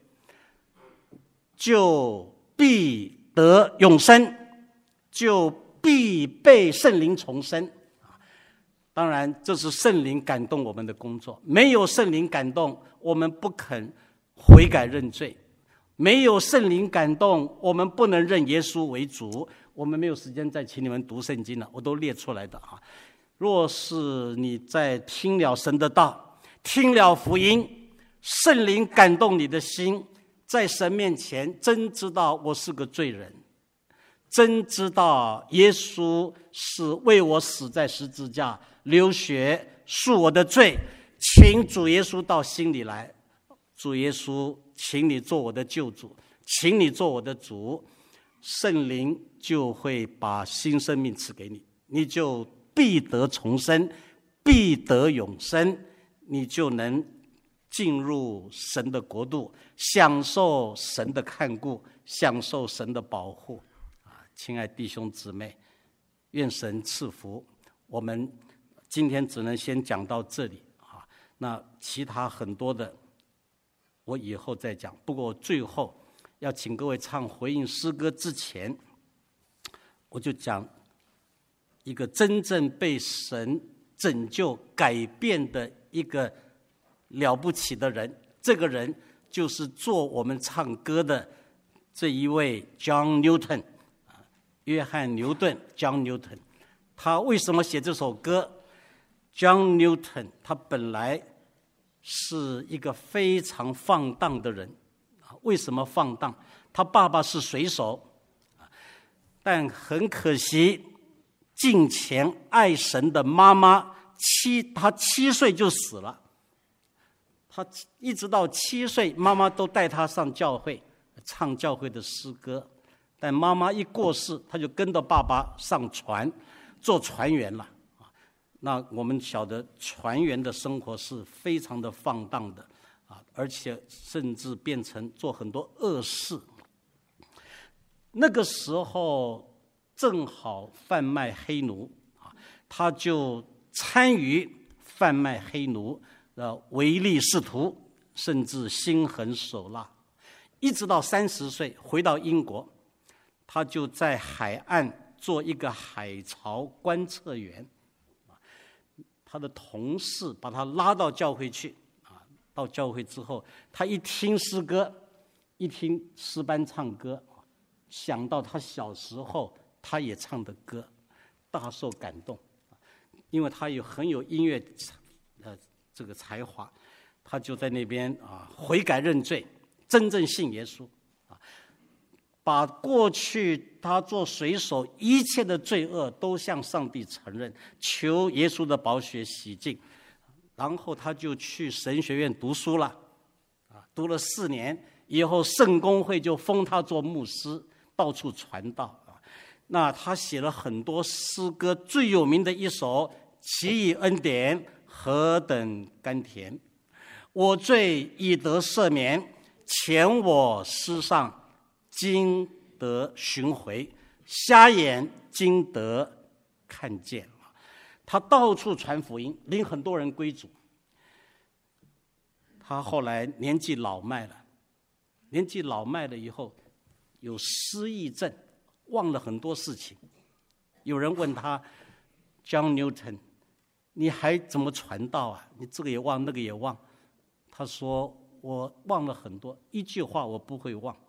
就必得永生，就必被圣灵重生。当然这是圣灵感动我们的工作，没有圣灵感动，我们不肯悔改认罪，没有圣灵感动，我们不能认耶稣为主。我们没有时间再请你们读圣经了，我都列出来的啊。若是你在听了神的道，听了福音，圣灵感动你的心，在神面前真知道我是个罪人，真知道耶稣是为我死在十字架，流血赎我的罪，请主耶稣到心里来。主耶稣，请你做我的救主，请你做我的主，圣灵就会把新生命赐给你，你就必得重生，必得永生，你就能进入神的国度，享受神的看顾，享受神的保护。亲爱弟兄姊妹，愿神赐福。我们今天只能先讲到这里啊，那其他很多的我以后再讲。不过最后要请各位唱回应诗歌之前，我就讲一个真正被神拯救改变的一个了不起的人，这个人就是做我们唱歌的这一位 John Newton， 约翰牛顿 John Newton。 他为什么写这首歌？ John Newton 他本来是一个非常放荡的人。为什么放荡？他爸爸是水手，但很可惜敬虔爱神的妈妈七他七岁就死了。他一直到七岁，妈妈都带他上教会唱教会的诗歌，但妈妈一过世，他就跟着爸爸上船做船员了。那我们晓得船员的生活是非常的放荡的，而且甚至变成做很多恶事。那个时候正好贩卖黑奴，他就参与贩卖黑奴，唯利是图，甚至心狠手辣。一直到三十岁回到英国，他就在海岸做一个海潮观测员。他的同事把他拉到教会去，到教会之后，他一听诗歌，一听诗班唱歌，想到他小时候他也唱的歌，大受感动。因为他有很有音乐呃这个才华，他就在那边啊悔改认罪，真正信耶稣啊，把过去他做水手一切的罪恶都向上帝承认，求耶稣的宝血洗净。然后他就去神学院读书了，啊，读了四年以后，圣公会就封他做牧师，到处传道啊。那他写了很多诗歌，最有名的一首《奇异恩典何等甘甜》，我罪已得赦免，前我失丧，今得寻回，瞎眼今得看见。他到处传福音，领很多人归主。他后来年纪老迈了，年纪老迈了以后，有失忆症，忘了很多事情。有人问他 ，John Newton， 你还怎么传道啊？你这个也忘，那个也忘。他说：“我忘了很多，一句话我不会忘。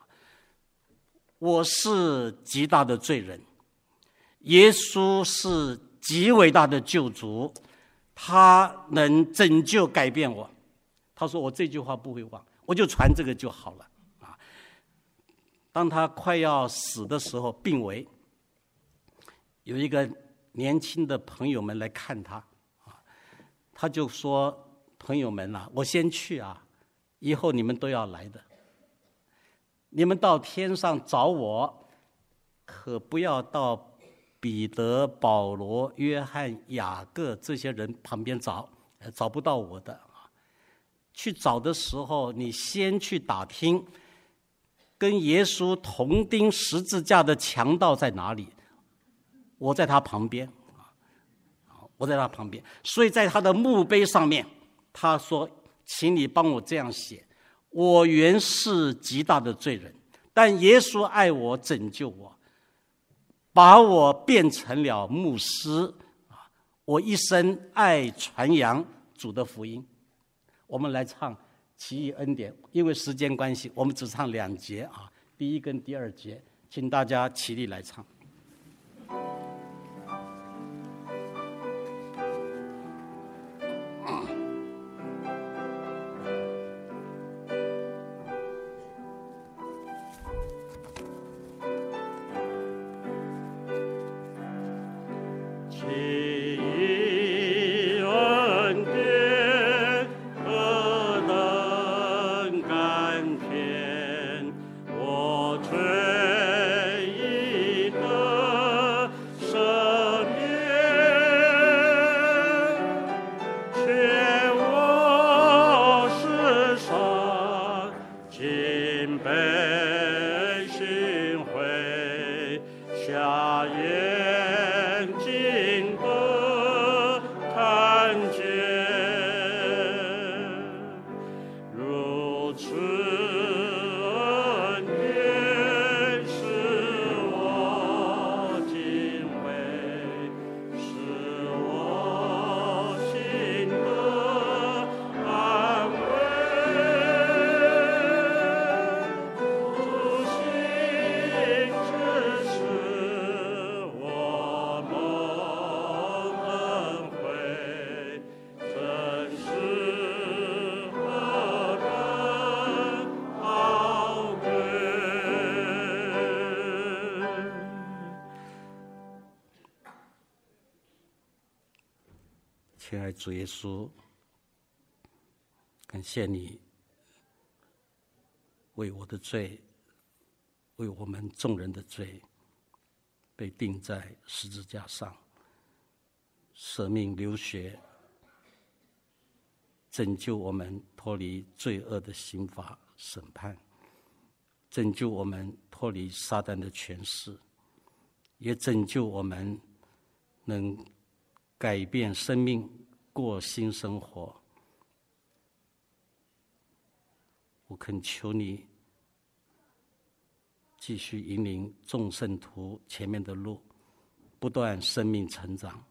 我是极大的罪人，耶稣是极伟大的救主，他能拯救改变我。”他说：“我这句话不会忘，我就传这个就好了。”啊，当他快要死的时候，病危，有一个年轻的朋友们来看他，啊，他就说：“朋友们啊，我先去啊，以后你们都要来的。你们到天上找我，可不要到彼得、保罗、约翰、雅各这些人旁边找，找不到我的。去找的时候，你先去打听跟耶稣同钉十字架的强盗在哪里？我在他旁边，我在他旁边。所以在他的墓碑上面，他说：“请你帮我这样写，我原是极大的罪人，但耶稣爱我，拯救我，把我变成了牧师。我一生爱传扬主的福音。”我们来唱奇异恩典，因为时间关系，我们只唱两节啊，第一跟第二节，请大家起立来唱。亲爱主耶稣，感谢你为我的罪，为我们众人的罪，被钉在十字架上，舍命流血，拯救我们脱离罪恶的刑罚审判，拯救我们脱离撒旦的权势，也拯救我们能改变生命，过新生活。我恳求你继续引领众圣徒前面的路，不断生命成长。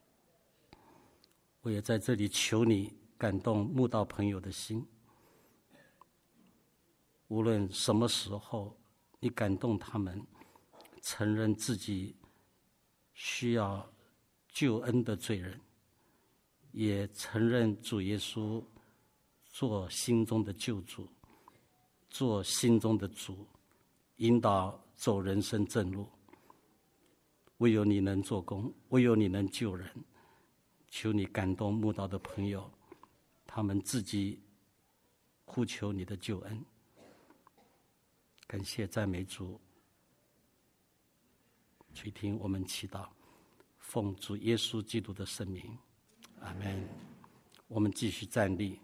我也在这里求你感动慕道朋友的心，无论什么时候你感动他们承认自己需要救恩的罪人，也承认主耶稣做心中的救主，做心中的主，引导走人生正路。唯有你能做工，唯有你能救人。求你感动慕道的朋友，他们自己呼求你的救恩。感谢赞美主，去听我们祈祷，奉主耶稣基督的圣名，阿们。我们继续站立，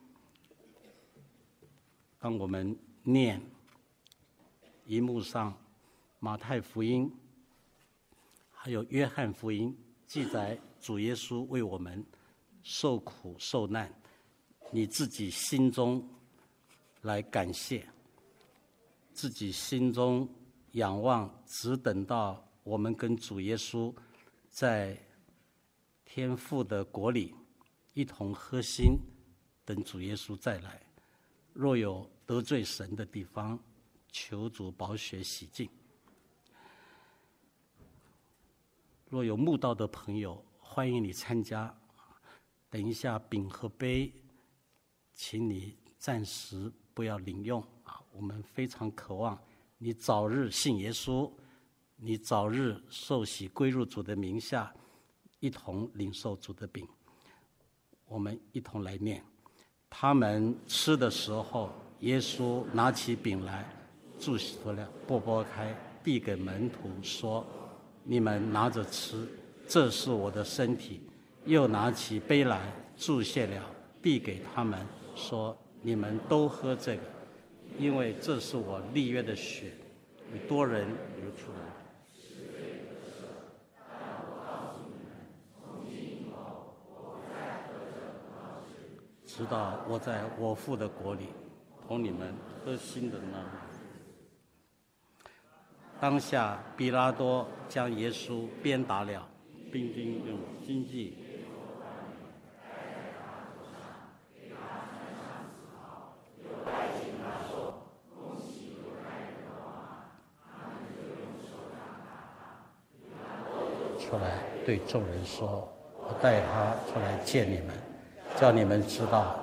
当我们念荧幕上马太福音还有约翰福音记载主耶稣为我们受苦受难，你自己心中来感谢，自己心中仰望，只等到我们跟主耶稣在天父的国里一同喝心，等主耶稣再来。若有得罪神的地方，求主宝血洗净。若有慕道的朋友，欢迎你参加。等一下饼和杯，请你暂时不要领用啊！我们非常渴望你早日信耶稣，你早日受洗归入主的名下，一同领受主的饼。我们一同来念。他们吃的时候，耶稣拿起饼来，祝福了，拨拨开，递给门徒说：“你们拿着吃，这是我的身体。”又拿起杯来，祝谢了，递给他们说：“你们都喝这个， 因为这是我立约的血，为多人流出来。直到我在我父的国里，同你们喝新的呢。当下，比拉多将耶稣鞭打了，兵丁用荆棘出来，对众人说：“我带他出来见你们，叫你们知道。”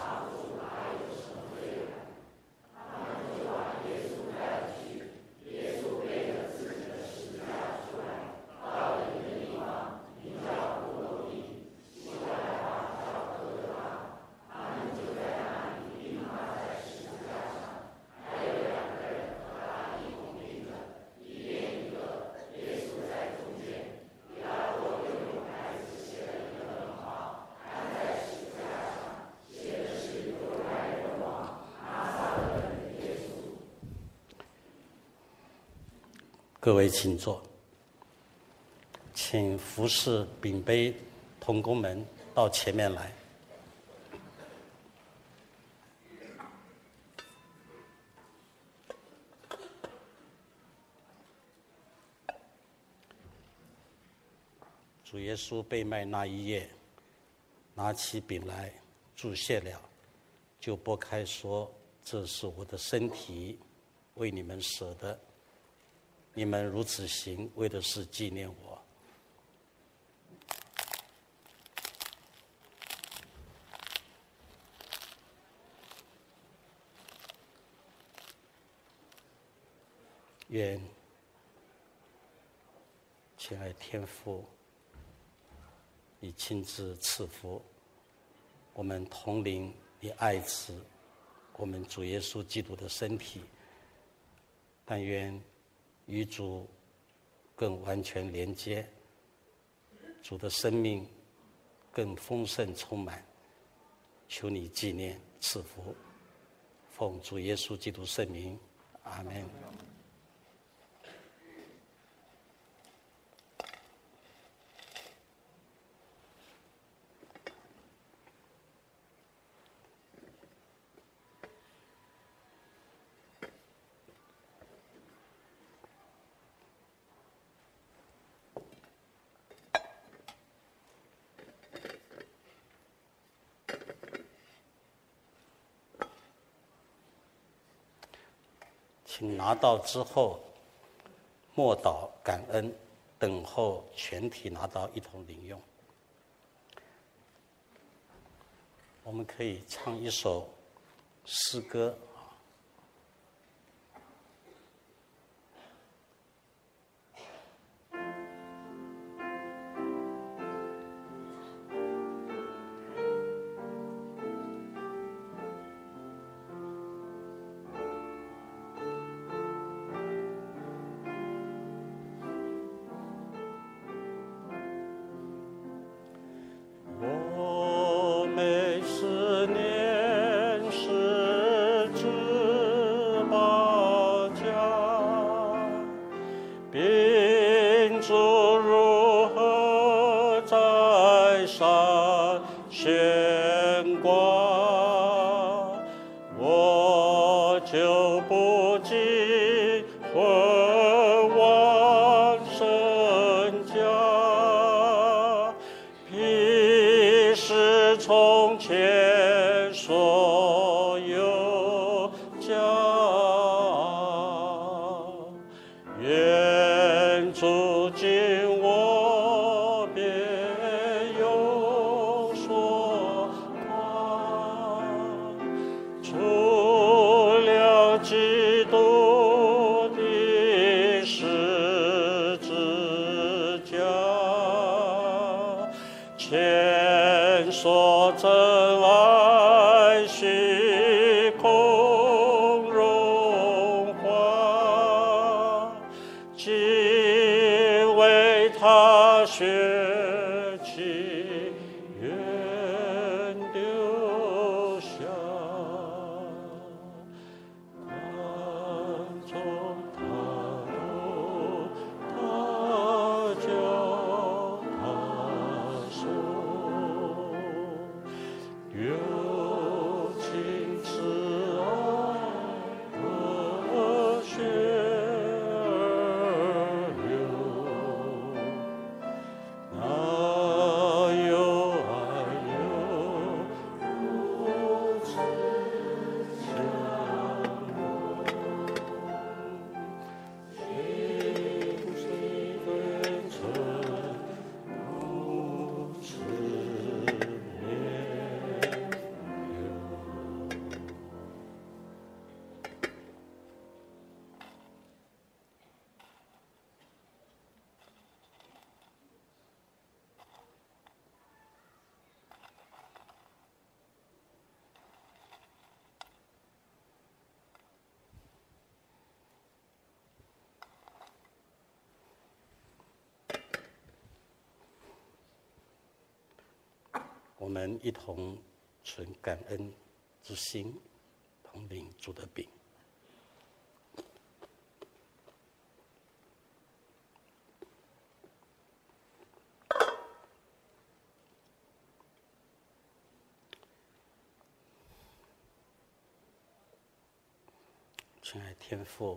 各位请坐，请服侍饼杯同工们到前面来。主耶稣被卖那一夜，拿起饼来祝谢了，就拨开说：“这是我的身体，为你们舍的。你们如此行，为的是纪念我。”愿亲爱天父，你亲自赐福我们同领你爱子，我们主耶稣基督的身体。但愿与主更完全连接，主的生命更丰盛充满，求你纪念赐福，奉主耶稣基督圣名，阿们。请拿到之后，默祷感恩，等候全体拿到一同领用。我们可以唱一首诗歌。 我们一同存感恩之心，同领主的饼。亲爱天父，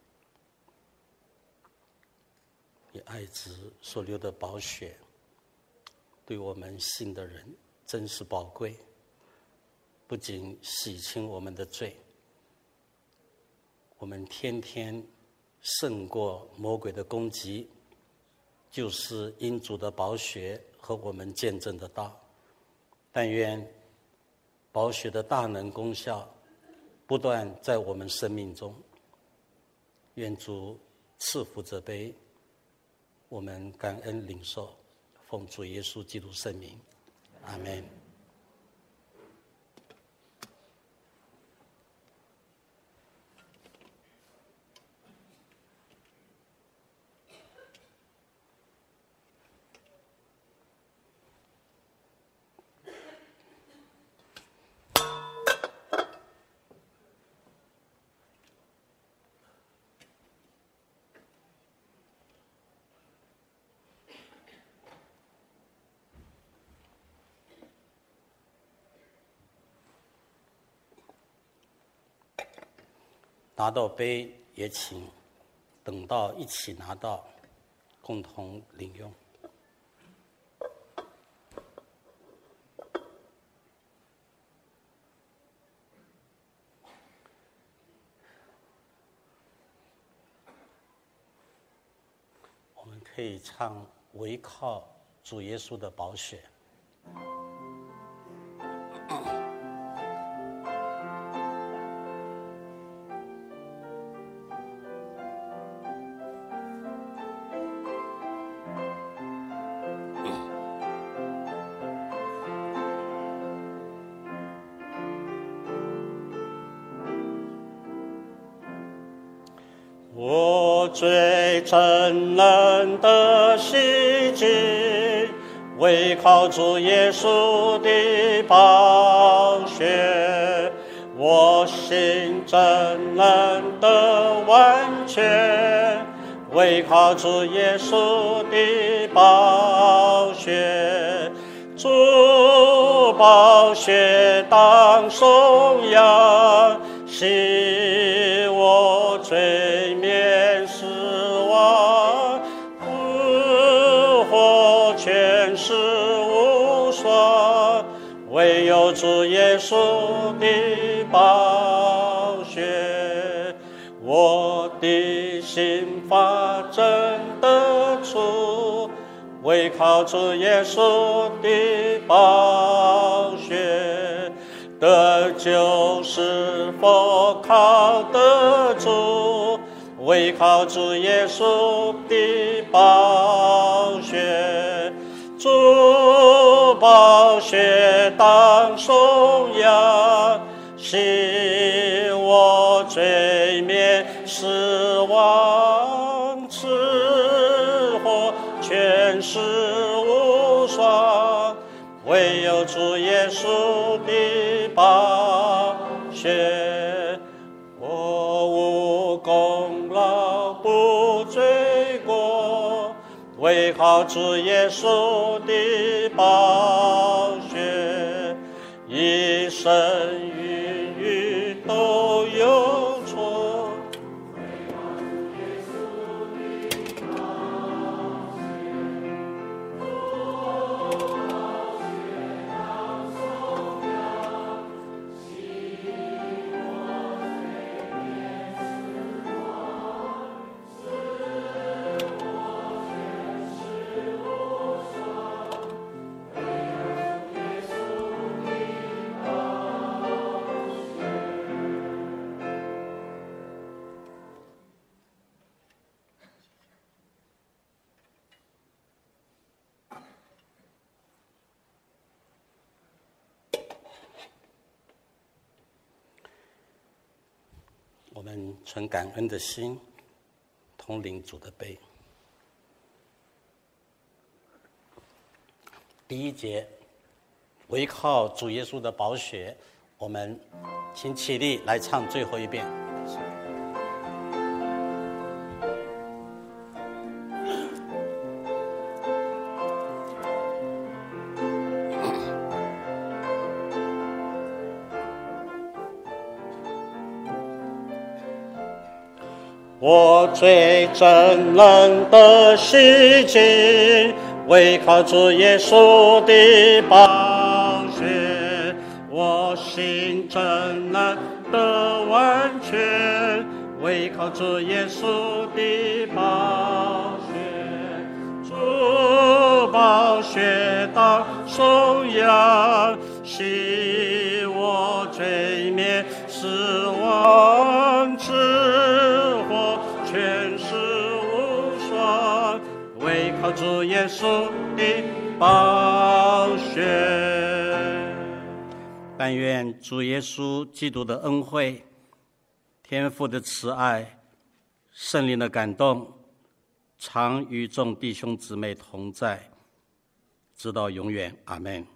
你爱子所流的宝血，对我们信的人真是宝贵，不仅洗清我们的罪，我们天天胜过魔鬼的攻击，就是因主的宝血和我们见证的道。但愿宝血的大能功效不断在我们生命中，愿主赐福这杯，我们感恩领受，奉主耶稣基督圣名，阿们。拿到杯也请等到一起拿到，共同领用。我们可以唱唯靠主耶稣的宝血。我最真能的希冀，唯靠主耶稣的宝血，我心真能的完全，唯靠主耶稣的宝血。主宝血当颂扬，洗我罪免死亡，复活全是无双，唯有主耶稣的宝血。我的心发真得出，唯靠主耶稣的宝血。得救是否靠得住，唯靠主耶稣的宝血。主宝血当颂扬，洗我罪免死亡，赐活全是无双，唯有主耶稣的宝血。我无功劳不罪过，唯靠主耶稣的宝血，一生云雨都有错。我们存感恩的心，同领主的杯。第一节， 唯靠主耶稣的宝血，我们请起立来唱最后一遍。我最真能的洗净，唯靠主耶稣的宝血，我心真能得完全，唯靠主耶稣的宝血。主宝血当颂扬，洗我罪免，使我之火全是无双，唯靠主耶稣的宝血。但愿主耶稣基督的恩惠、天父的慈爱、圣灵的感动，常与众弟兄姊妹同在，直到永远。阿们。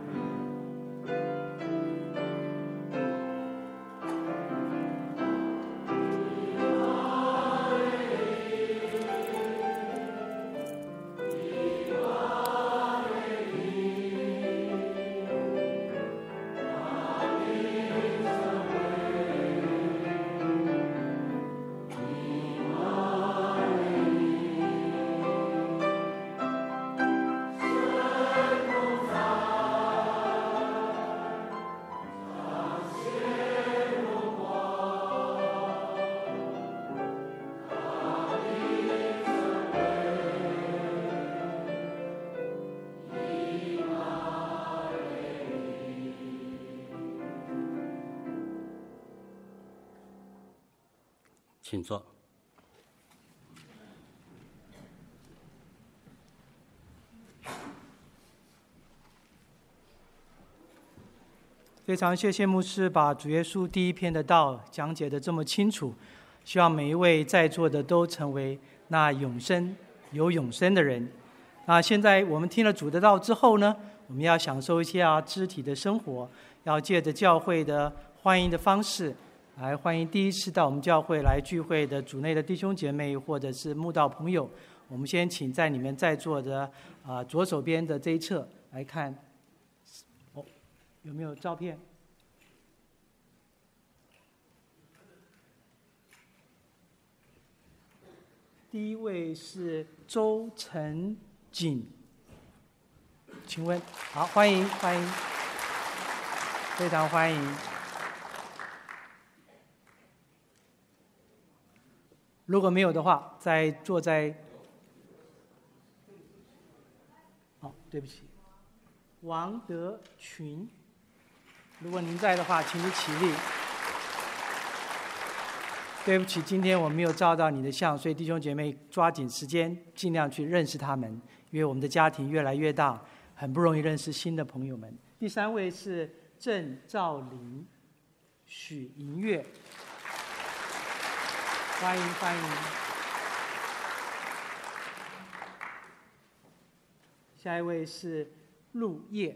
请坐。 非常谢谢牧师把主耶稣第一篇的道讲解得这么清楚，希望每一位在座的都成为那永生有永生的人。那现在我们听了主的道之后呢，我们要享受一下肢体的生活，要借着教会的欢迎的方式来欢迎第一次到我们教会来聚会的主内的弟兄姐妹或者是慕道朋友。我们先请在你们在座的啊、呃、左手边的这一侧来看，哦，有没有照片？第一位是周成锦，请问，好，欢迎欢迎，非常欢迎。如果没有的话，在坐在，哦，对不起，王德群，如果您在的话，请你起立。对不起，今天我没有照到你的相，所以弟兄姐妹抓紧时间，尽量去认识他们，因为我们的家庭越来越大，很不容易认识新的朋友们。第三位是郑兆林、许银月。欢迎欢迎。下一位是陆叶。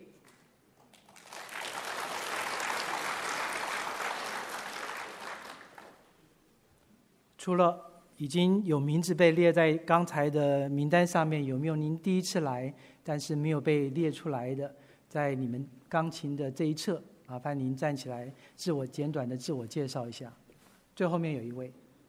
除了已经有名字被列在刚才的名单上面，有没有您第一次来但是没有被列出来的？在你们钢琴的这一侧，麻烦您站起来，自我简短的自我介绍一下。最后面有一位。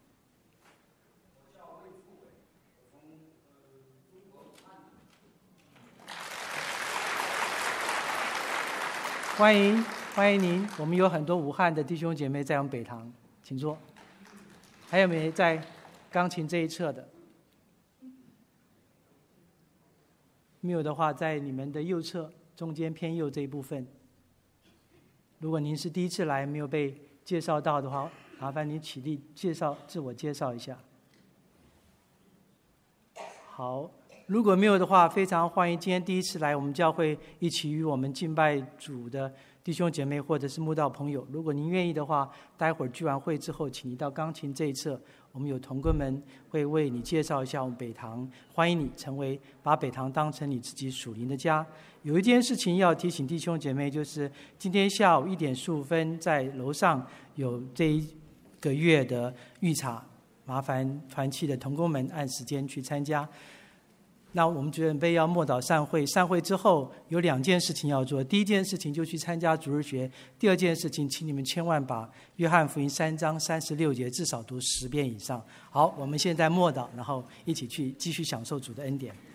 欢迎欢迎您，我们有很多武汉的弟兄姐妹在我们北堂，请坐。还有没有在钢琴这一侧的？没有的话，在你们的右侧中间偏右这一部分。如果您是第一次来没有被介绍到的话，麻烦您起立介绍自我介绍一下。好。如果没有的话，非常欢迎今天第一次来我们教会一起与我们敬拜主的弟兄姐妹或者是慕道朋友。如果您愿意的话，待会儿聚完会之后，请你到钢琴这一侧，我们有同工们会为你介绍一下我们北堂，欢迎你成为把北堂当成你自己属灵的家。 有一件事情要提醒弟兄姐妹，就是今天下午一点十五分在楼上有这一个月的预查，麻烦团契的同工们按时间去参加。那我们准备要默祷散会，散会之后有两件事情要做。第一件事情就去参加主日学，第二件事情请你们千万把约翰福音三章三十六节至少读十遍以上。好，我们现在默祷，然后一起去继续享受主的恩典。